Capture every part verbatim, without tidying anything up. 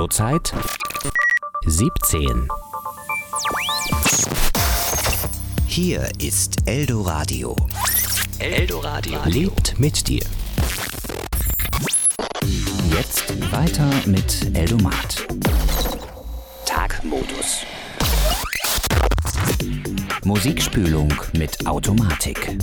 Zurzeit siebzehn. Hier ist Eldoradio. Eldoradio lebt mit dir. Jetzt weiter mit Eldomat. Tagmodus. Musikspülung mit Automatik.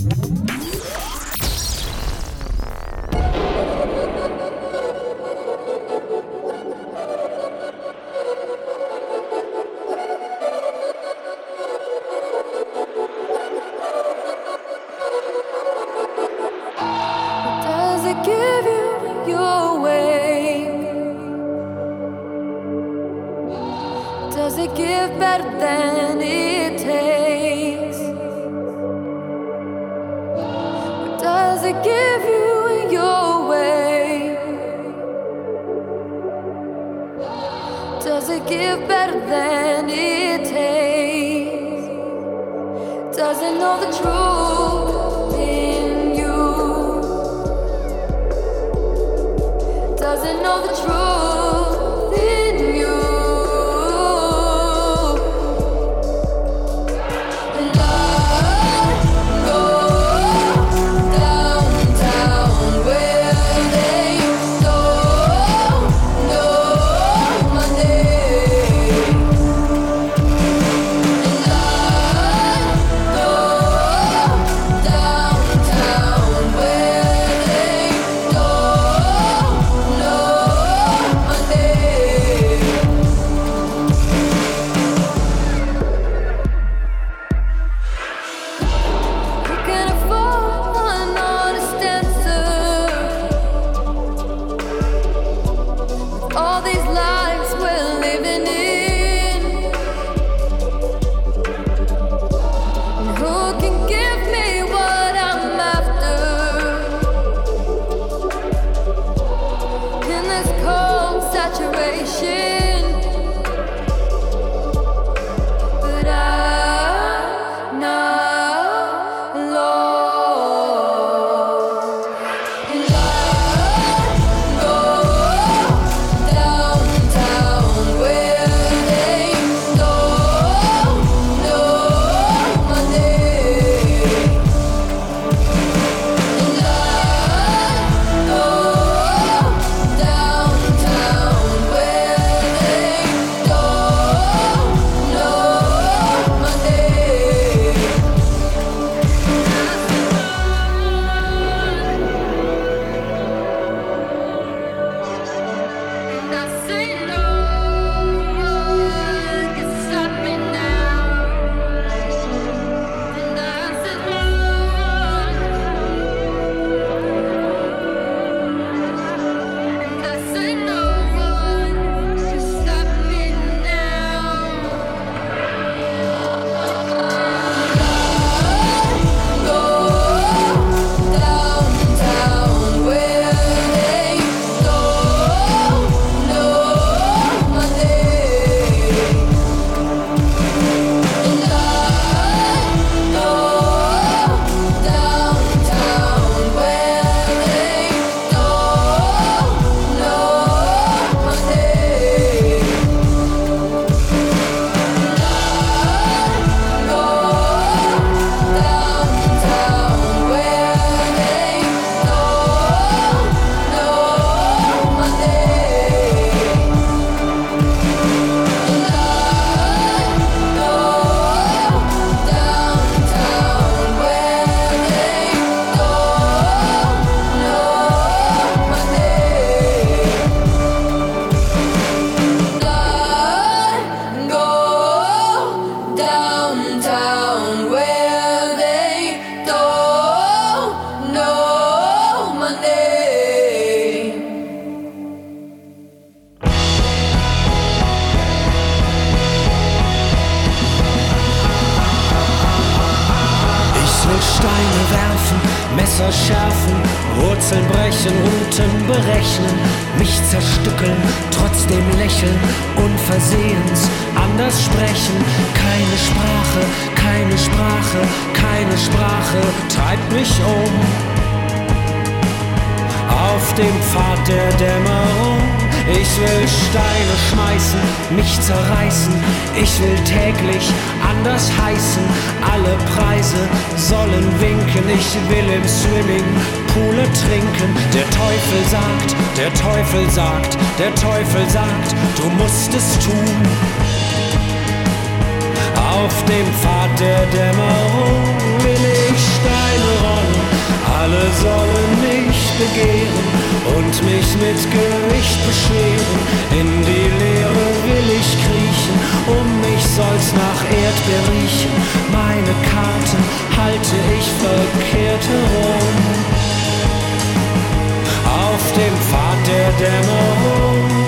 Does it give better than it takes? Or does it give you your way? Does it give better than it takes? Does it know the truth in you? Does it know the truth in you? Messer schärfen, Wurzeln brechen, Routen berechnen, mich zerstückeln, trotzdem lächeln, unversehens, anders sprechen. Keine Sprache, keine Sprache, keine Sprache treibt mich um. Auf dem Pfad der Dämmerung Ich will Steine schmeißen, mich zerreißen. Ich will täglich anders heißen. Alle Preise sollen winken. Ich will im Swimmingpool trinken. Der Teufel sagt, der Teufel sagt, der Teufel sagt, du musst es tun. Auf dem Pfad der Dämmerung will ich Steine rollen. Alle sollen mich begehren und mich mit Gewicht beschweren. In die Leere will ich kriechen, um mich soll's nach Erdbeer riechen. Meine Karten halte ich verkehrt herum. Auf dem Pfad der Dämmerung.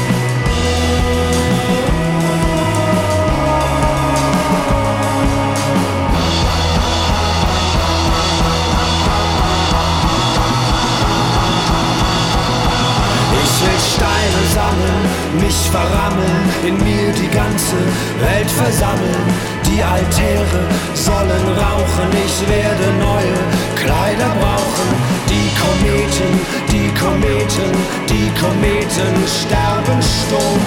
Ich will Steine sammeln, mich verrammeln, in mir die ganze Welt versammeln. Die Altäre sollen rauchen, ich werde neue Kleider brauchen. Die Kometen, die Kometen, die Kometen sterben stumm.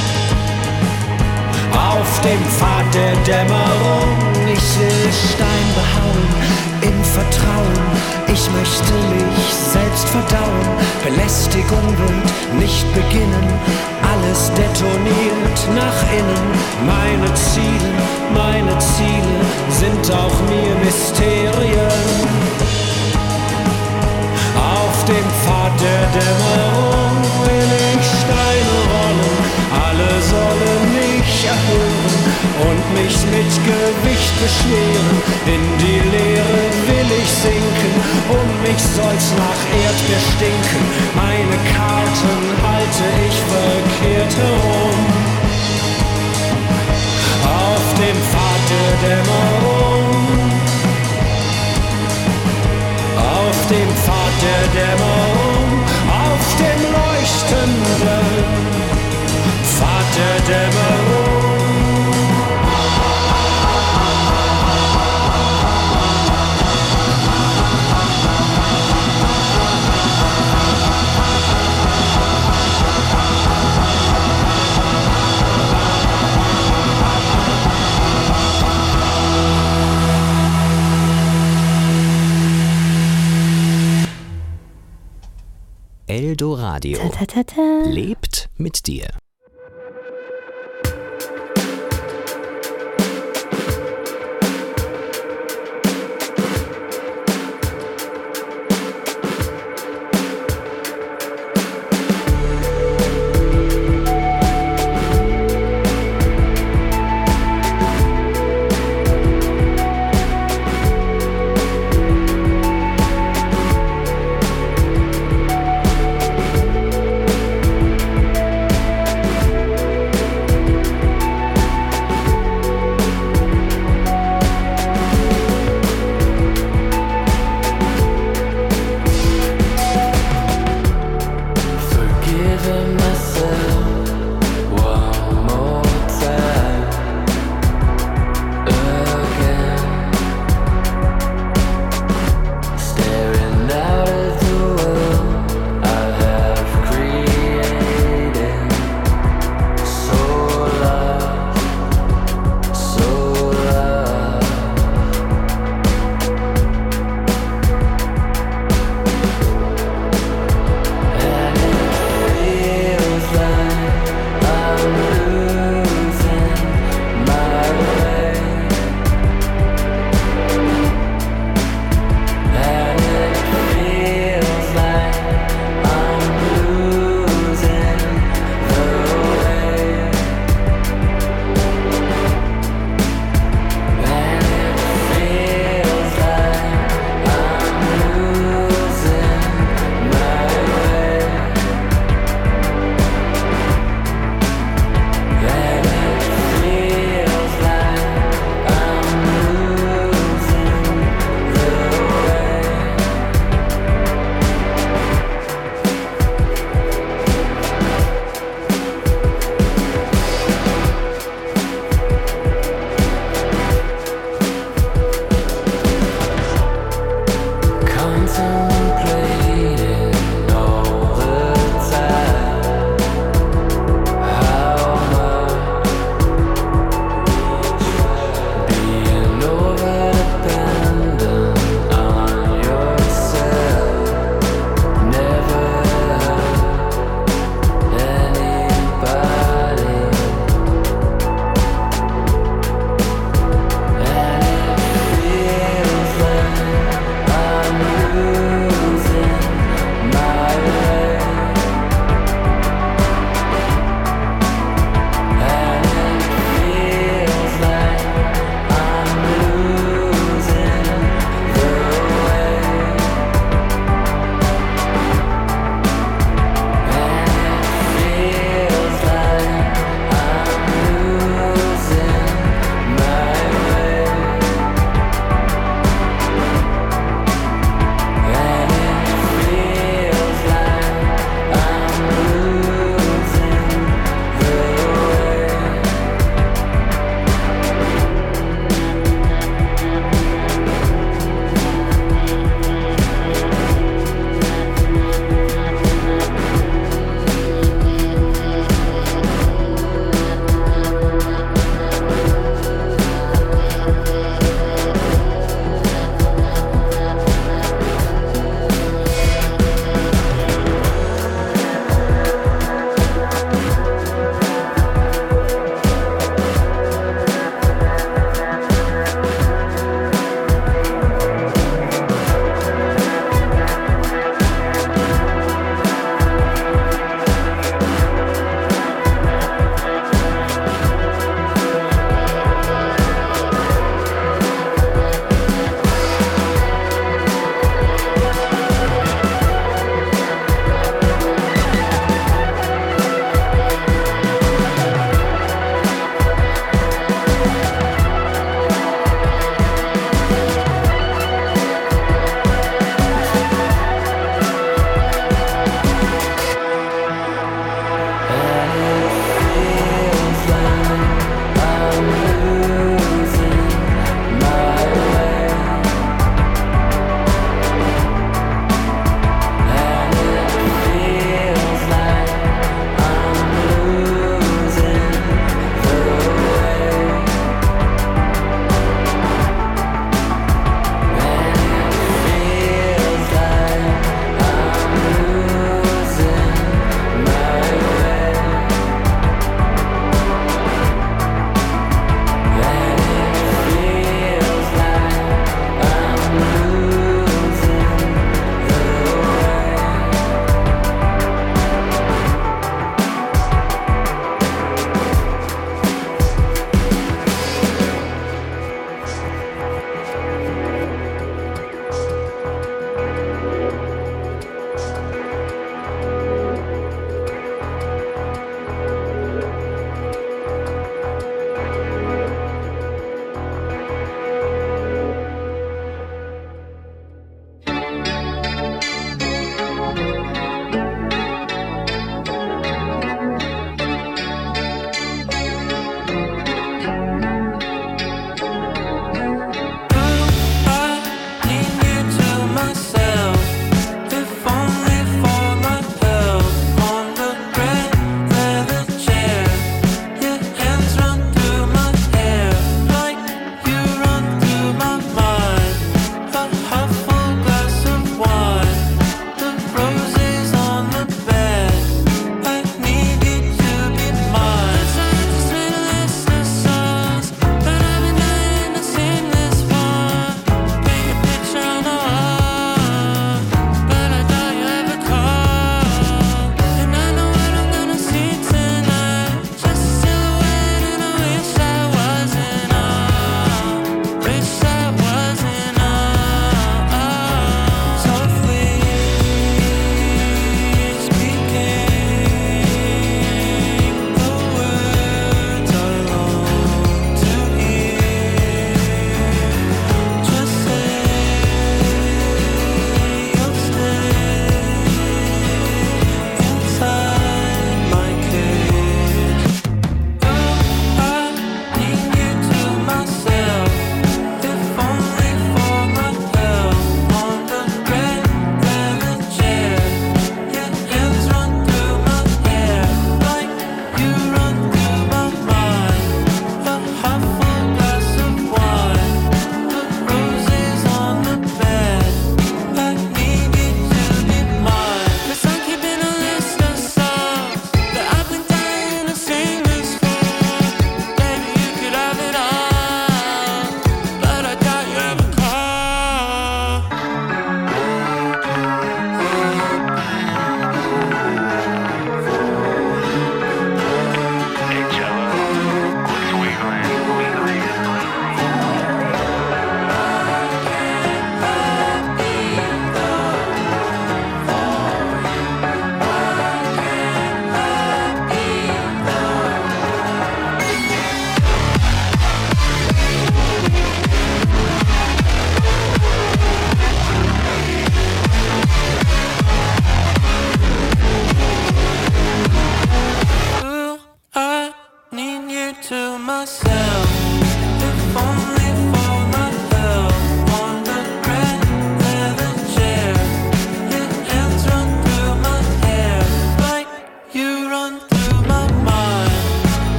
Auf dem Pfad der Dämmerung, ich will Stein behauen, im Vertrauen. Ich möchte mich selbst verdauen, Belästigung wird nicht beginnen, alles detoniert nach innen. Meine Ziele, meine Ziele sind auch mir Mysterien. Auf dem Pfad der Dämmerung will ich Steine rollen, alle sollen mich erhören und mich mit Gewicht beschweren. In die Leere will ich sinken, um mich soll's nach Erdbeer stinken. Meine Karten halte ich verkehrt herum. Auf dem Pfad der Dämmerung. Auf dem Pfad der Dämmerung. Auf dem leuchtenden Pfad der Dämmerung. Eldoradio Ta, ta, ta, ta. lebt mit dir.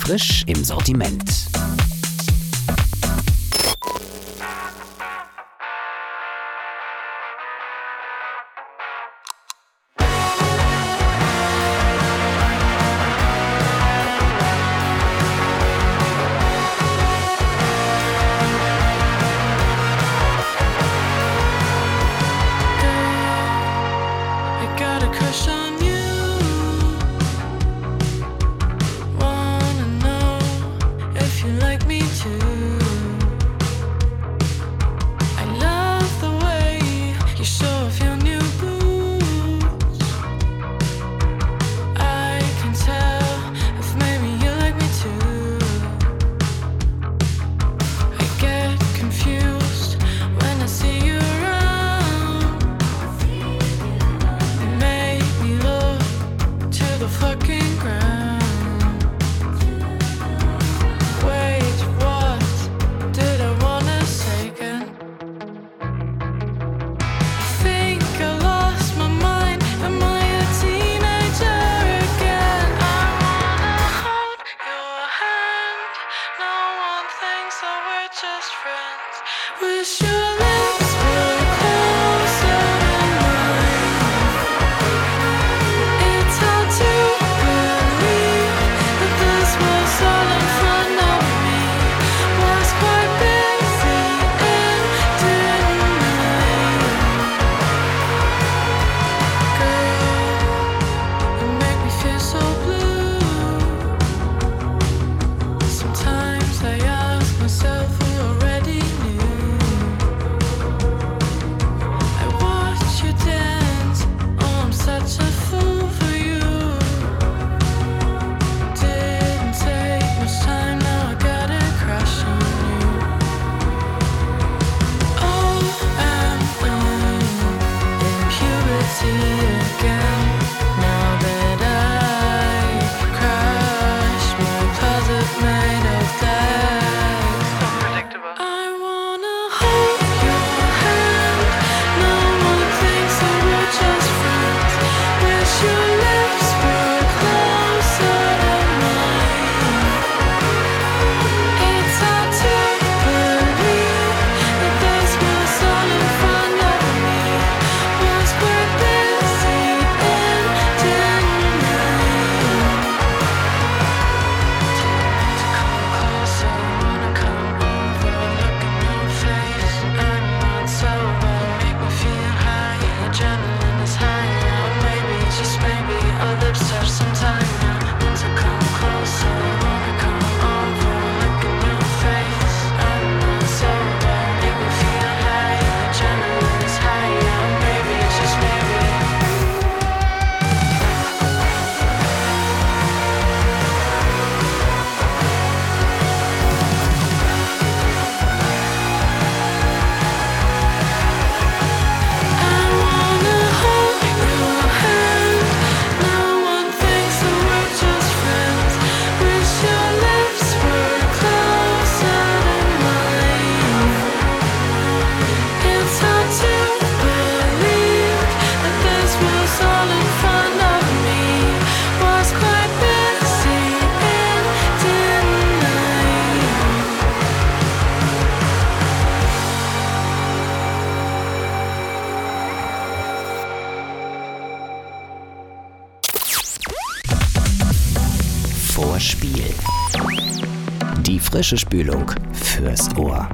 Frisch im Sortiment. Vorspiel. Die frische Spülung fürs Ohr.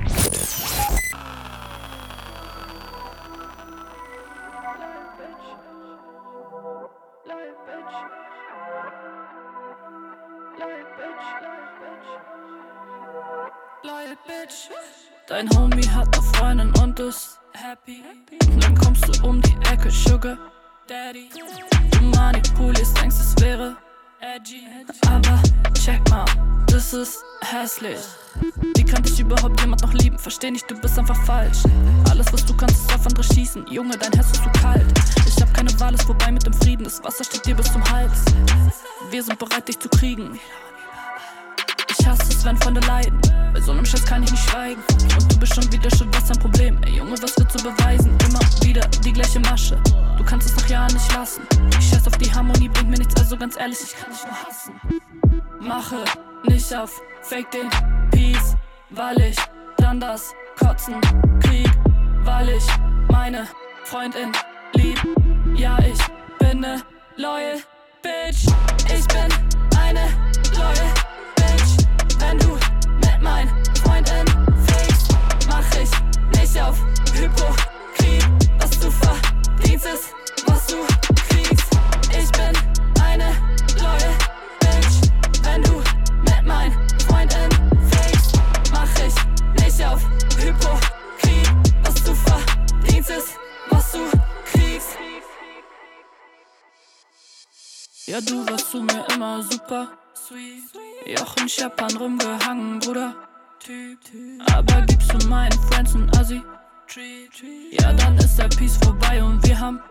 Dein Homie hat eine Freundin und ist happy. Dann kommst du um die Ecke, Sugar Daddy. Du manipulierst, denkst es wäre edgy. Aber check mal, das ist hässlich. Wie kann dich überhaupt jemand noch lieben? Versteh nicht, du bist einfach falsch. Alles was du kannst ist auf andere schießen. Junge, dein Herz ist zu kalt. Ich hab keine Wahl, ist vorbei mit dem Frieden. Das Wasser steht dir bis zum Hals. Wir sind bereit, dich zu kriegen. Ich hasse es, wenn Freunde leiden. Bei so einem Scheiß kann ich nicht schweigen. Und du bist schon wieder schuld, was dein Problem? Ey Junge, was willst du beweisen? Immer wieder die gleiche Masche. Du kannst es nach Jahren nicht lassen. Ich scheiß auf die Harmonie, bringt mir nichts, also ganz ehrlich, ich kann dich nur hassen. Mache nicht auf Fake den Peace, weil ich dann das Kotzen krieg, weil ich meine Freundin lieb. Ja, ich bin ne loyal Bitch. Ich bin eine loyal Bitch. Wenn du mit mein Freundin fakest, mach ich nicht auf Hypokrit. Was du verdienst ist, was du kriegst. Ich bin eine loyal Bitch. Wenn du mit mein Freundin fakest, mach ich nicht auf Hypokrit. Was du verdienst ist, was du kriegst. Ja, du warst zu mir immer super sweet. Jochen Scheppern rumgehangen, Bruder. Aber gibst du meinen Friends ein Assi? Ja, dann ist der Peace vorbei und wir haben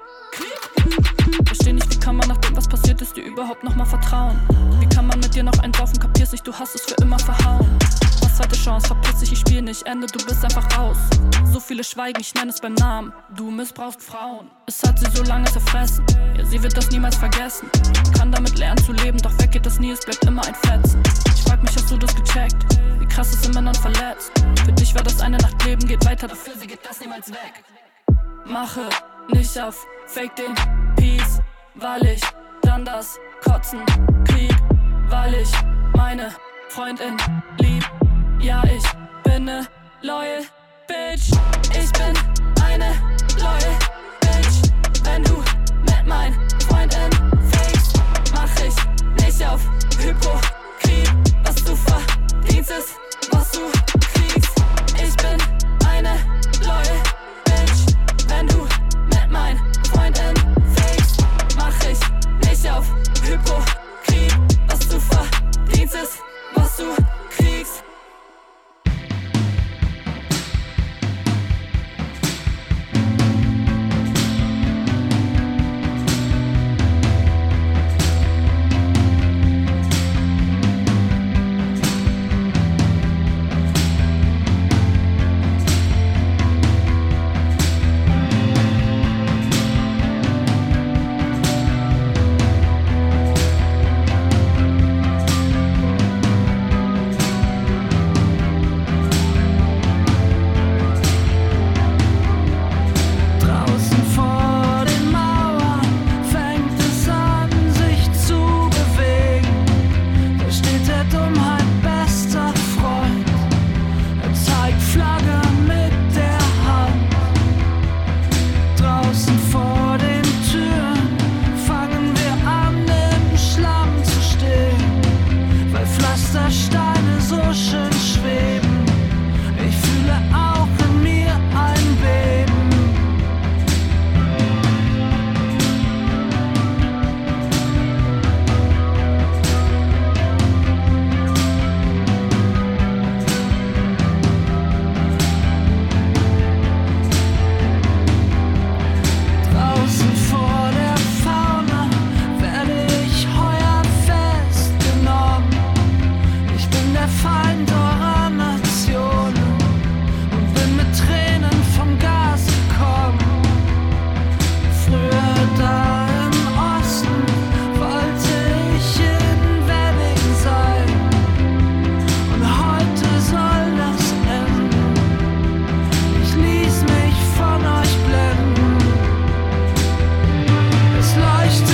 Krieg. Versteh nicht, wie kann man nach dem, was passiert ist, dir überhaupt noch mal vertrauen? Wie kann man mit dir noch einsaufen, kapierst nicht, du hast es für immer verhauen. Was zweite Chance, verpiss dich, ich spiel nicht, Ende, du bist einfach raus. So viele schweigen, ich nenn es beim Namen. Du missbrauchst Frauen. Es hat sie so lange zerfressen. Ja, sie wird das niemals vergessen. Kann damit lernen zu leben, doch weg geht das nie, es bleibt immer ein Fetzen. Ich frag mich, hast du das gecheckt? Wie krass es in Männern verletzt. Für dich war das eine Nacht Leben, geht weiter, doch für sie geht das niemals weg. Mache nicht auf Fake den Peace, weil ich dann das Kotzen krieg, weil ich meine Freundin lieb. Ja, ich bin ne loyal Bitch. Ich bin eine loyal Bitch. Wenn du mit mein Freundin fakest, mach ich nicht auf Hypokrit. Was du verdienst ist, was du kriegst. Ich bin eine loyal Bitch. Wenn du mit mein Freundin fakest, mach ich nicht auf Hypokrit. Was du verdienst ist, was du kriegst.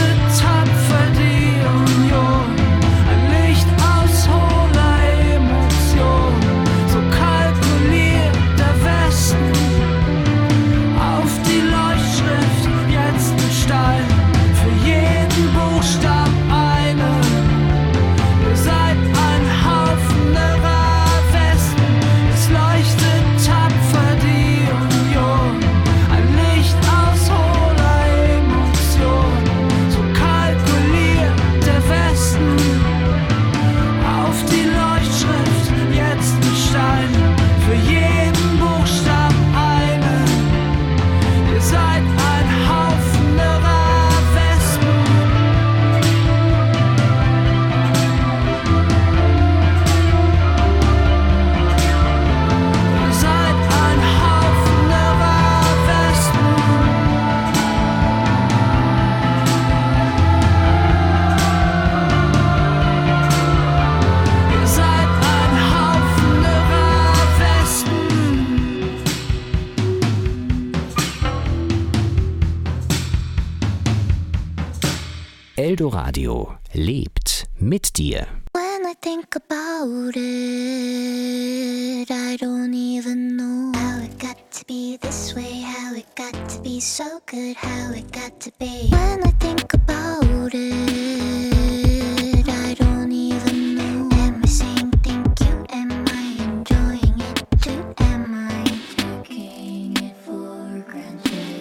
Licht aus hohler Emotion. Eldoradio lebt mit dir. When I think about it, I don't even know how it got to be this way, how it got to be so good, how it got to be. When I think about it, I don't even know. Am I saying thank you? Am I enjoying it too? Am I taking it for granted?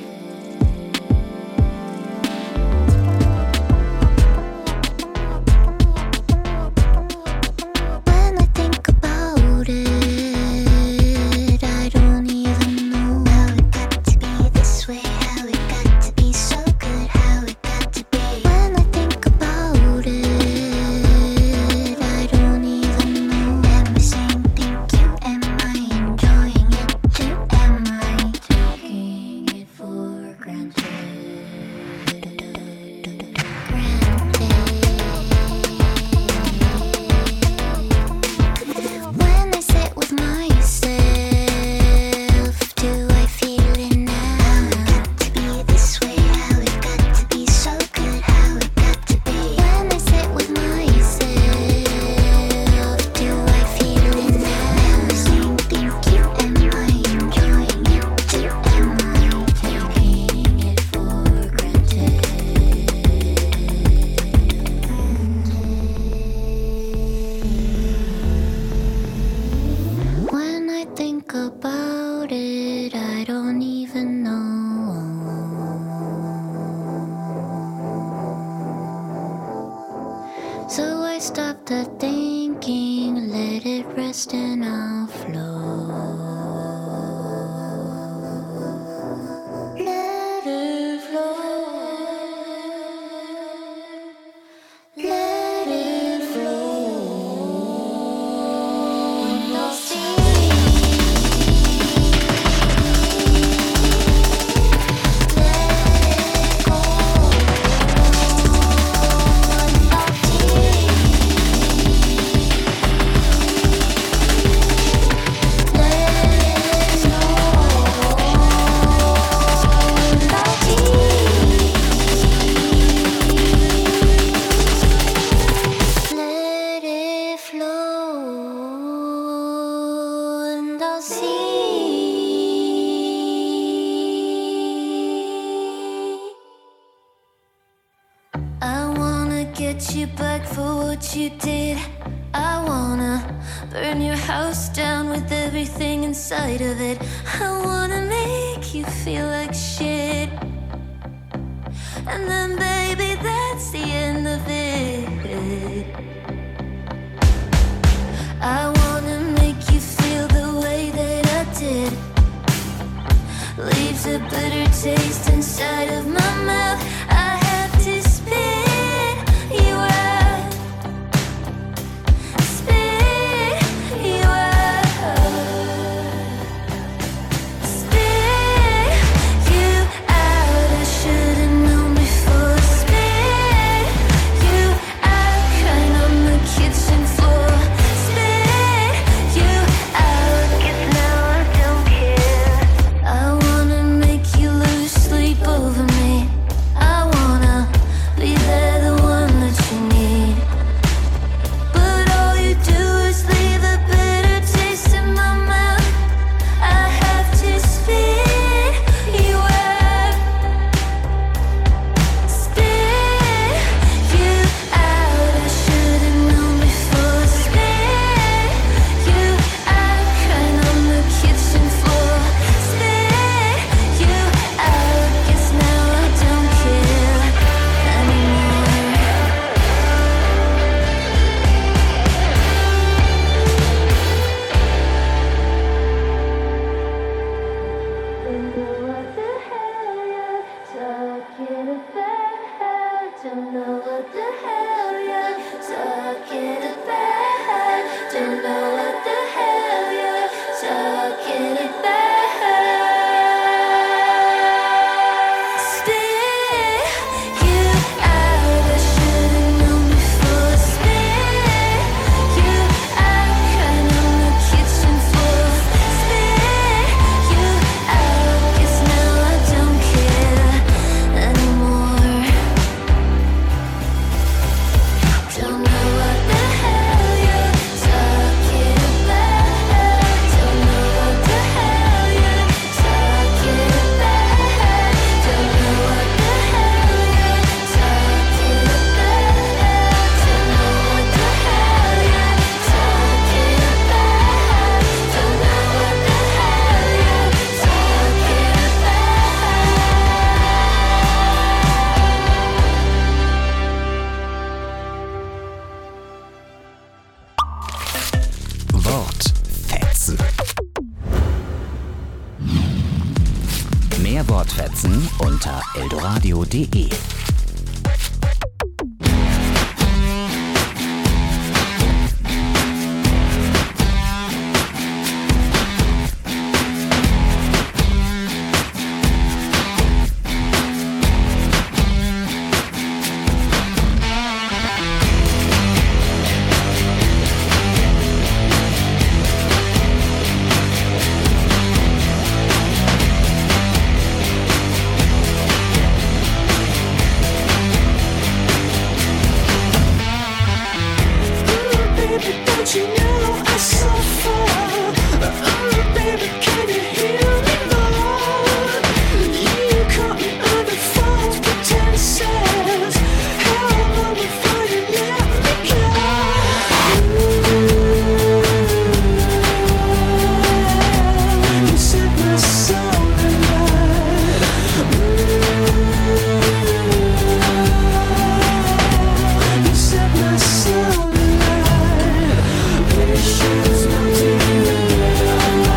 When I think about it, I don't even know how it got to be this way, how it got to be so good, how it got to be. When I think about it, I don't even know. Am I saying thank you? Am I enjoying it too? Am I taking it for granted? When I sit with myself, do I feel it now? How it got to be this way, how it got to be so good, how it got to be. When I sit with myself, do I feel it now? Am I saying thank you? Am I enjoying it too? Am I taking it for granted? When I think about it, I don't even know. So I stopped the thinking, let it rest and I'll flow. Let it flow. Let it flow. And I'll see. Let it flow and I'll see. I wanna get you back for what you did. I wanna burn your house down with everything inside of it. I wanna make you feel like shit. And then baby, that's the end of it. I wanna make you feel the way that I did. Leaves a bitter taste inside of my mouth. I have to spit you out. Spit you out. Spit you out. I should've known before. Spit you out. Crying on the kitchen floor. Spit you out. 'Cause now I don't care. I wanna make you lose sleep over me. I Wortfetzen unter eldoradio punkt de. Shoes, not to you.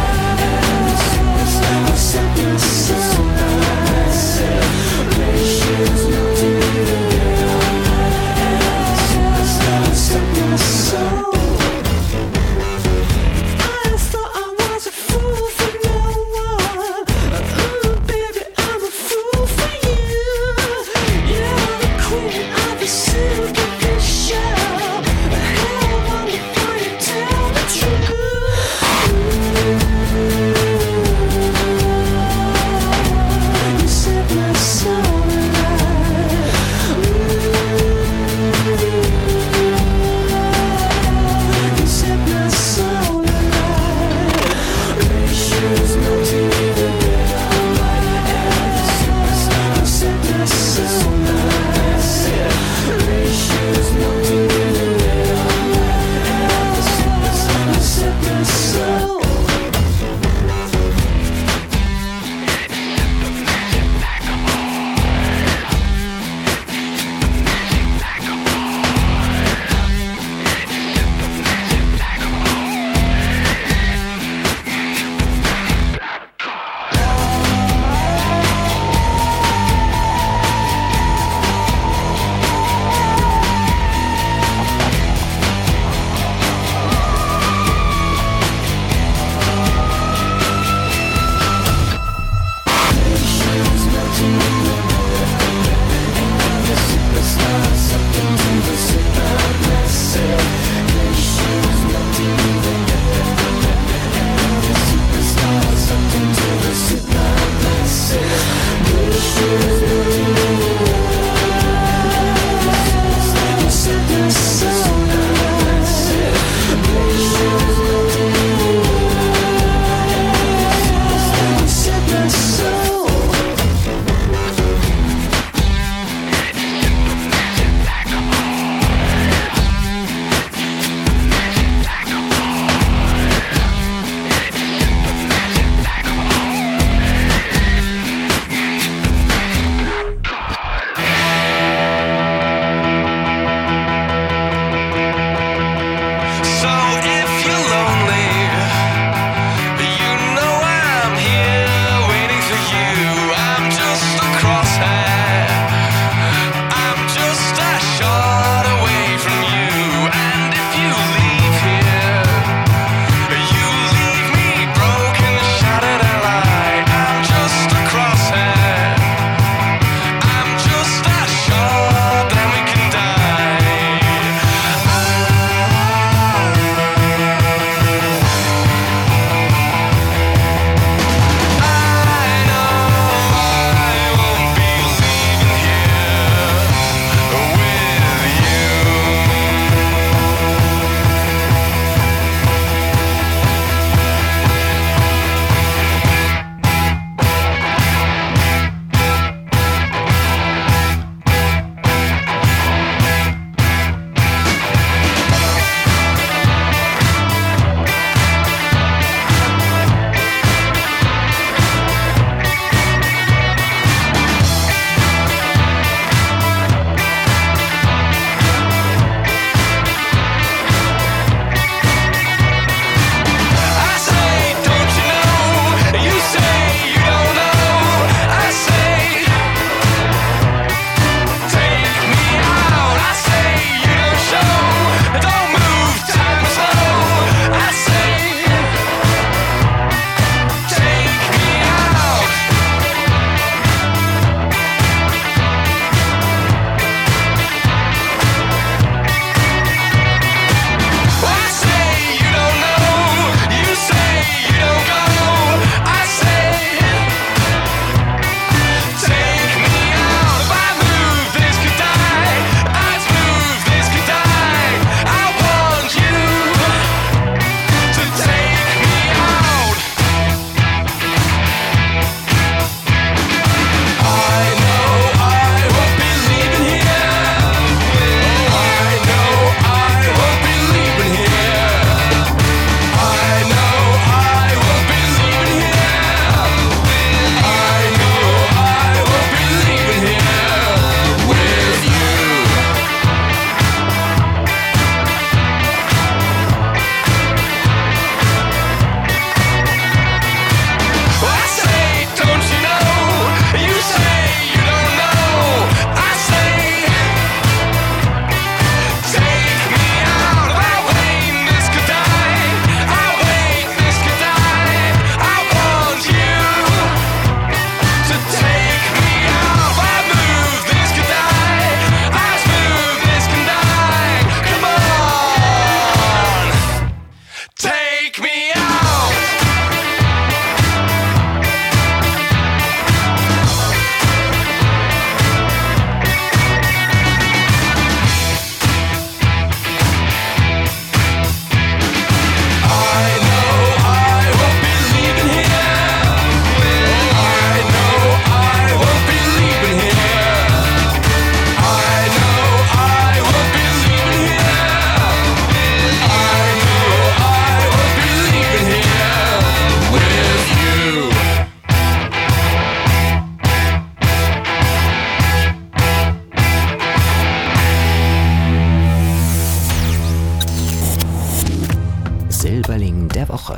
Silberling der Woche.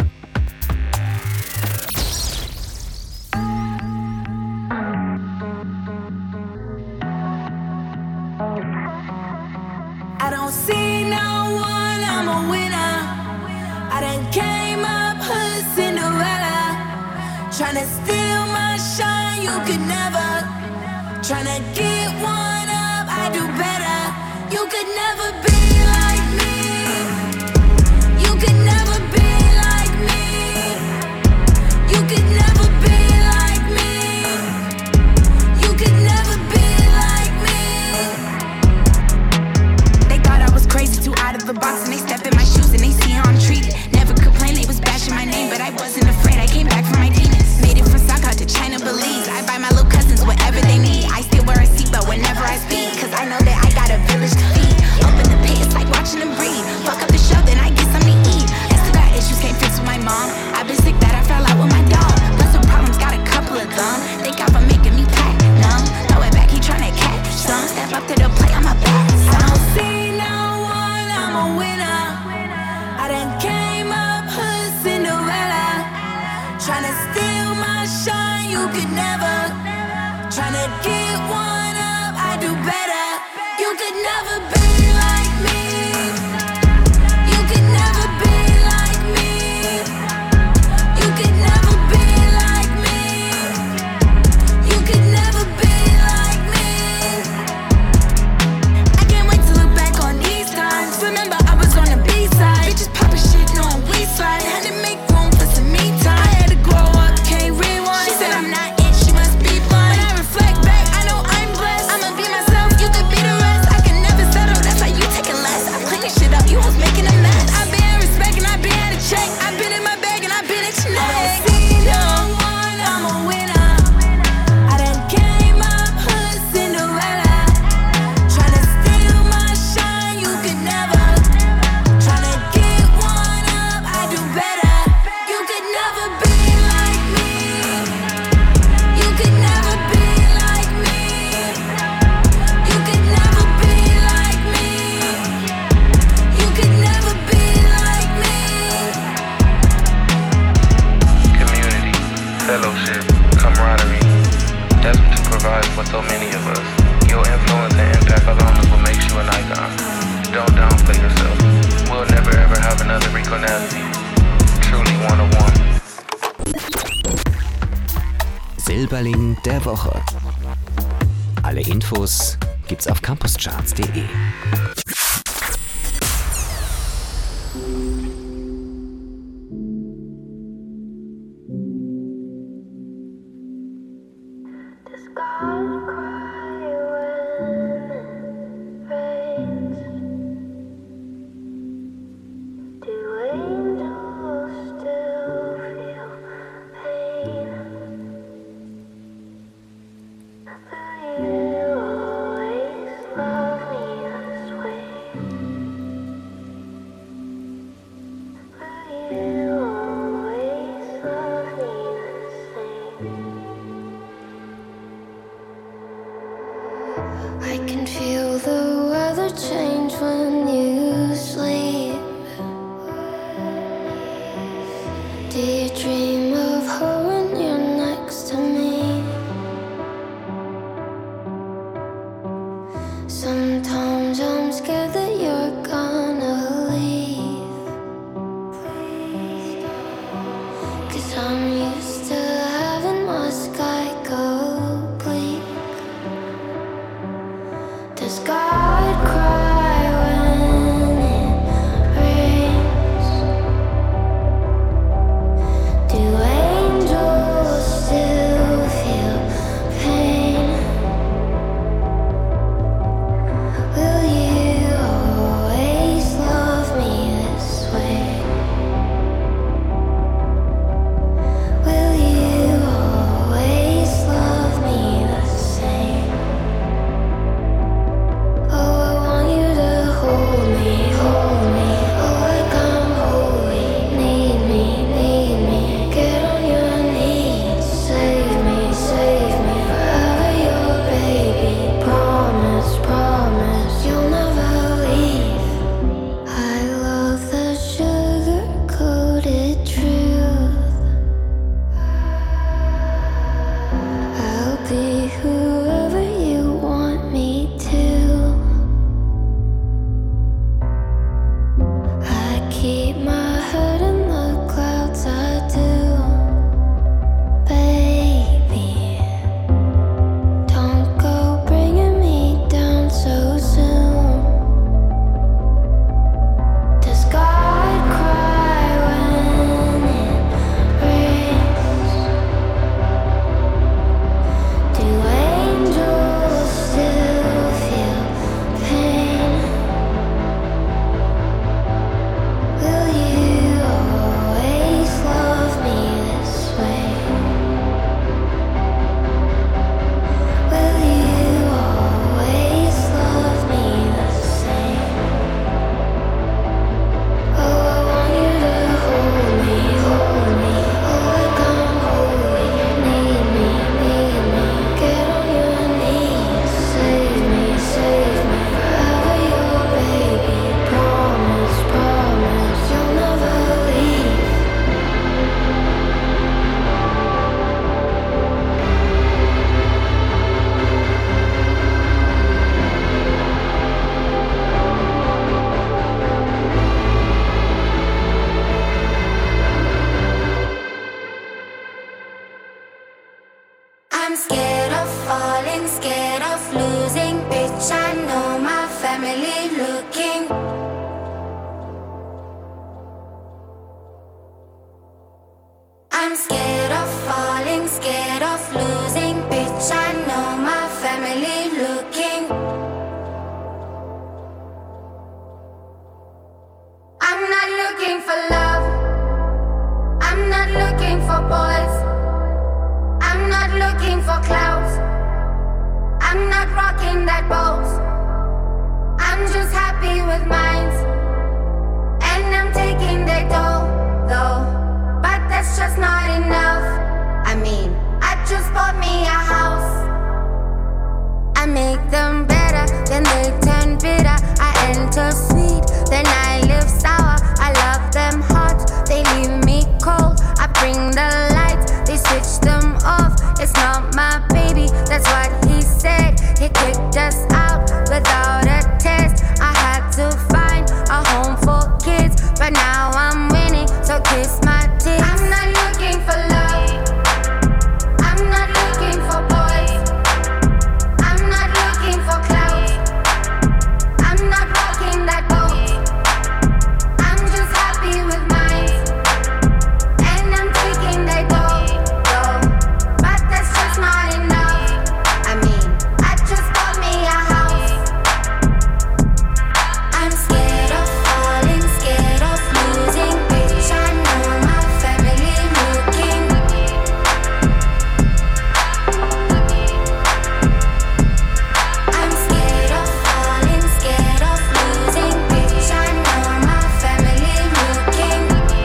I don't see no one, I'm a winner. I done came up hood Cinderella. Tryna steal my shine, you could never. Tryna get one up, I do better. You could never be like me. You could never be like me. You could never be like me. You could never be like me. They thought I was crazy, too out of the box, and they step in my shoes and they see how I'm treated. Never complained, they was bashing my name, but I wasn't afraid. I came back from my demons. Made it from Saka to China, Belize. I buy my little cousins whatever they need. I still wear a seatbelt whenever I speak, cause I know that I got a village to feed. Open the pit, it's like watching them breathe. Fuck up the show, then I get something to eat. I still got issues, can't fix with my mom. I've been sick that I fell out with my dog. Plus some problems, got a couple of them. Thank God for making me platinum. Throw it back, he tryna catch some. Step up to the plate, I'm a bad I son. don't see no one, I'm a winner. I done came up hood Cinderella. Tryna steal my shine, you could never. Tryna get one up, I do better. You could never be like me. You could never be like me. You could never be like me. You could never be like me. I can't wait to look back on these times. Remember I was on the B-side. Bitches poppin' shit, knowing we slide. Had to make room for some me time. I had to grow up, can't rewind. She said I'm not it, she must be blind. When I reflect back, I know I'm blessed. I'ma be myself, you could be the rest. I can never settle, that's why you taking less. I'm cleaning shit up, you was making a mess. I've been respect and I've been at a check. I've been in my bag and I've been at your neck. I don't see no one, I'm a winner. I done came up hood Cinderella. Tryna steal my shine, you could never. Tryna get one up, I do better. You could never be like me. You could never be like me. You could never be like me. You could never be like me. Community, fellowship, camaraderie. That's what you provide for so many of us. Your influence and impact alone is what makes you an icon. Don't downplay yourself. We'll never ever have another Rico Nasty. Truly one of one. Silberling der Woche. Alle Infos gibt's auf campuscharts punkt de. Does God cry when it rains? Do angels still feel pain? Will you always love me this way? Will you always love me the same? I can feel the weather change when you sleep. Do you dream of her when you're next to me? Sometimes I'm scared that you're gonna leave, 'cause I'm used to having my sky go bleak. Does God cry when it rains? Do scared of falling, scared of losing. Bitch, I know my family looking. I'm not looking for love. I'm not looking for boys. I'm not looking for clouds. I'm not rocking that boat. I'm just happy with mines. And I'm taking their dough, though. But that's just not enough. I mean, I just bought me a house. I make them better, then they turn bitter. I enter sweet, then I live sour. I love them hot, they leave me cold. I bring the lights, they switch them off. It's not my baby, that's what he said. He kicked us out without a test. I had to find a home for kids, but now I'm winning, so kiss my tits. I'm not looking for love. I'm not looking for boys. I'm not looking for clouds. I'm not rocking that boat. I'm just happy with mine. And I'm taking that dough, dough. But that's just not enough. I mean, I just bought me a house. I'm scared of falling, scared of losing. Bitch, I know my family looking. I'm scared of falling, scared of losing. Bitch, I know my family looking.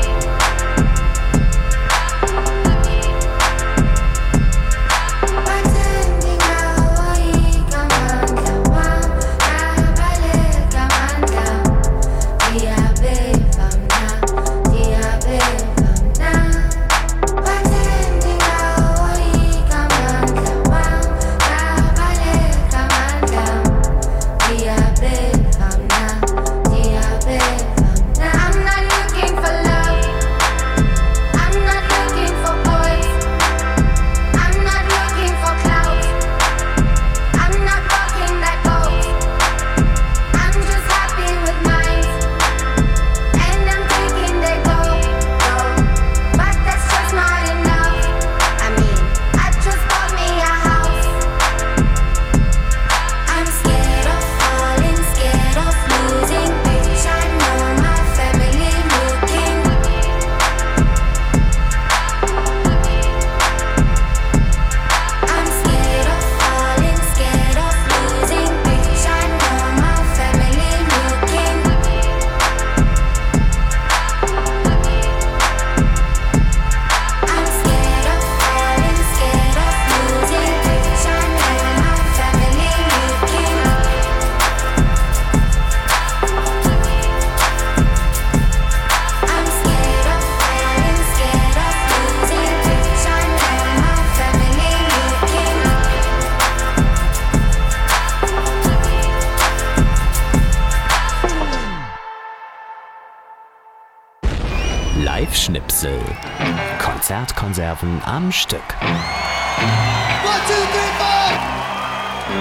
Pretending ahoy kamanda wang kabalik kamanda. Diabe famna, diabe famna. Pretending ahoy kamanda wang kabalik kamanda. Diabe famna, diabe famna. I'm not looking for love. I'm not looking for boys. I'm not looking for clouds. I'm not rocking that boat. I'm just happy with mine. And I'm taking their dough, dough. But that's just not enough. I mean, I just bought me a house. I'm scared of falling, scared of losing. Bitch, I know my family looking. I'm scared of falling, scared of losing. Bitch, I know my family looking. I'm scared of falling, scared of losing. Bitch, I know my family looking. I'm scared of falling, scared of losing. Bitch, I know my family looking. Live-Schnipsel. Konzertkonserven am Stück. One, two, three, four!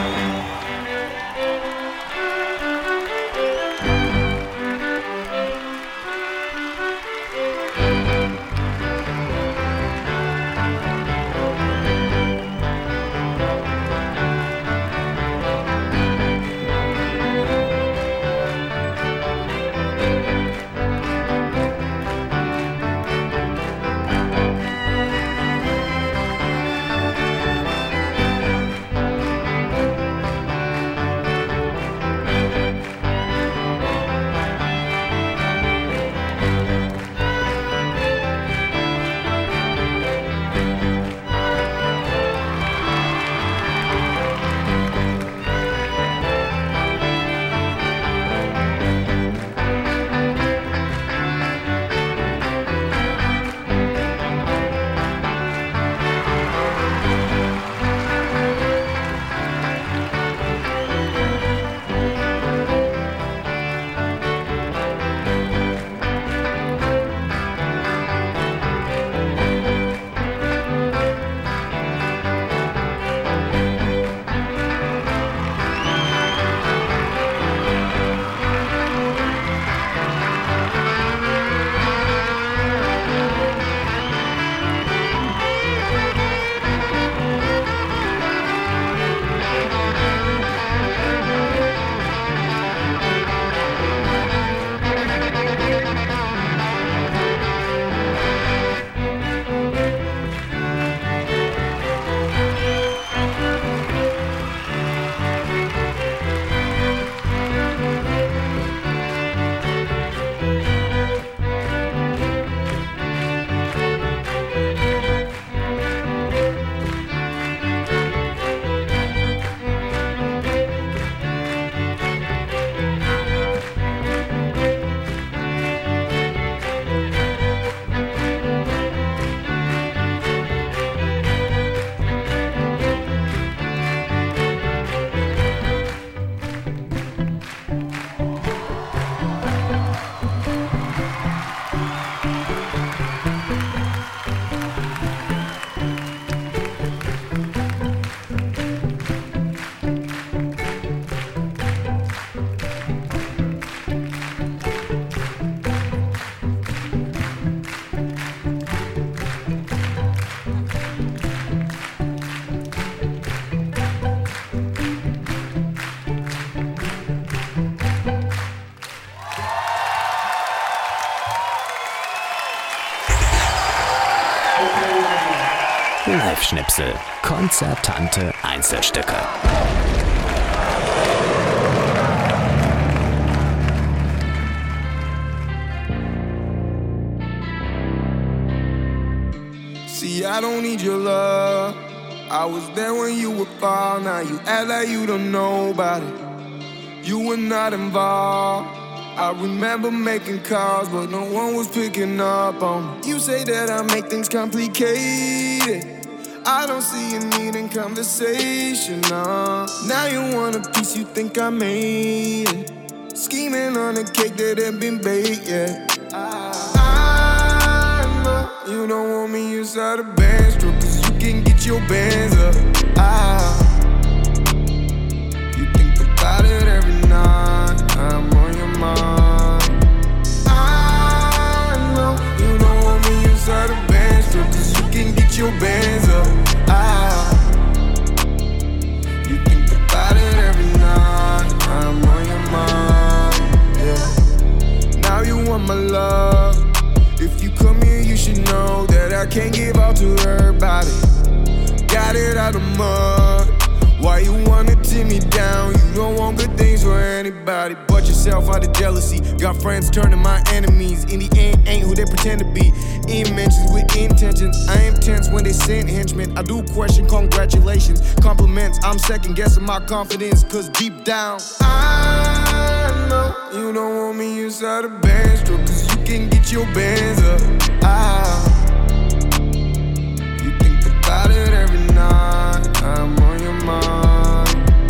Live-Schnipsel. Konzertante Einzelstücke. See, I don't need your love. I was there when you were far. Now you act like you don't know about it. You were not involved. I remember making calls, but no one was picking up on me. You say that I make things complicated. I don't see a need in conversation, nah. Now you want a piece, you think I made it. Scheming on a cake that ain't been baked yet. I, I know you don't want me inside a band stroke, cause you can get your bands up. I, you think about it every night, I'm on your mind. I know you don't want me inside a band stroke, cause you can get your bands up. Ah, you think about it every night, I'm on your mind, yeah. Now you want my love. If you come here, you should know that I can't give out to everybody. Got it out of mud. Why you wanna tear me down? You don't want good things for anybody but yourself out of jealousy. Got friends turning my enemies. In the end, ain't who they pretend to be. In mentions with intentions. I am tense when they send henchmen. I do question congratulations. Compliments, I'm second guessing my confidence. Cause deep down, I know you don't want me inside a band stroke, cause you can get your bands up. Ah, you think about it every night, I'm on your mind.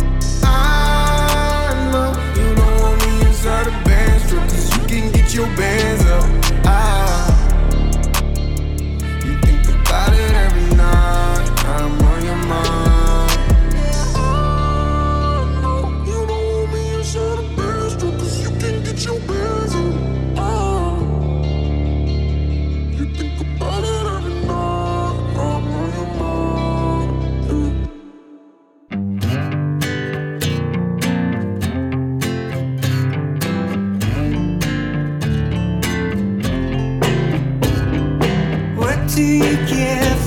I know you don't want me inside a band stroke, cause you can get your bands up. Ah, you think about it every night, I'm on your mind. I know you don't want me inside a band stroke, cause you can get your bands up. Ah, you think about it every night, I'm on your mind. What do you give